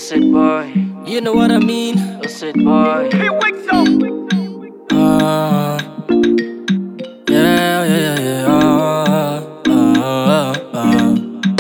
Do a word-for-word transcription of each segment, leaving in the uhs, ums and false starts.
What's it, boy? You know what I mean? What's it, boy? He wakes up. Uh, yeah, yeah, yeah, yeah. Uh, uh, uh, uh.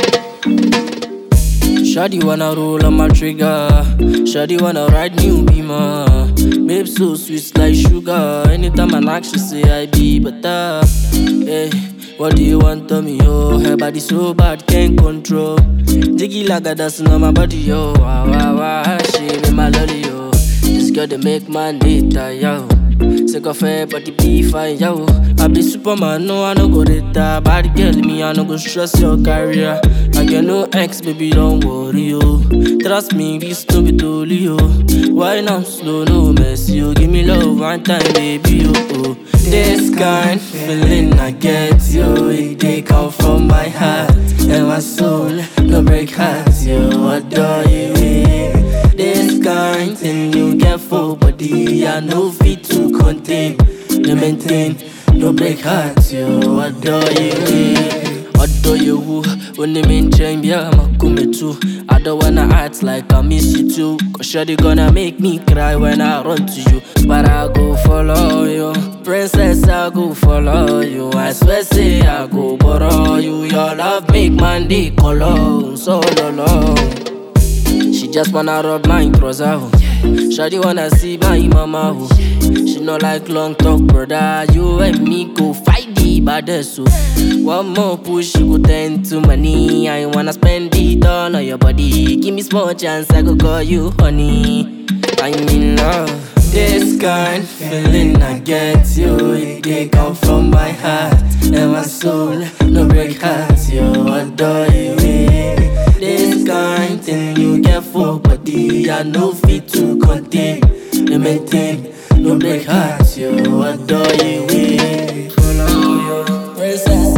Shawty wanna roll on my trigger. Shawty wanna ride new beamer. Babe so sweet like sugar. Anytime I knock, she say I be better. Hey, what do you want to me, yo? Her body so bad, can't control. Jiggy like a dust on my body, yo. Wow, wow, wow, she be my lolly, yo. This girl they make man data, yo. Sick of her, but the be fine, yo. I be Superman, no, I no go reta. Bad girl, me, I no go stress your career. I get no ex, baby, don't worry, yo. Trust me, this no be dolly, yo. Why now slow, no mess, yo. Give me love one time, baby, yo. Oh. This kind feeling I get, yo. It they come from my heart and my soul. No break hearts, yo. Adore you, yeah. This kind thing you get for body, I no fit to contain, no maintain, no break hearts, yo. Adore you, yeah. Adore you, when they maintain, yeah, I'm a come too. I don't wanna act like I miss you too, cause shawty gonna make me cry when I run to you. But I go follow you, princess, I go follow you. I swear, say I go borrow you. Your love make man day color, so long. She just wanna rub my trouser, oh. Shawty wanna see my mama, oh. She no like long talk, brother. You and me go fight the baddest, so one more push, you go turn to money. I wanna spend it all on your body. Give me small chance, I go call you honey. I'm in love. This kind feeling I get, yo. It they come from my heart and my soul. No break hearts, yo. Adore you, yeah. This kind thing you get for body, I no fit to contain, no maintain, no break hearts, yo. Adore you, yeah. Follow you, princess.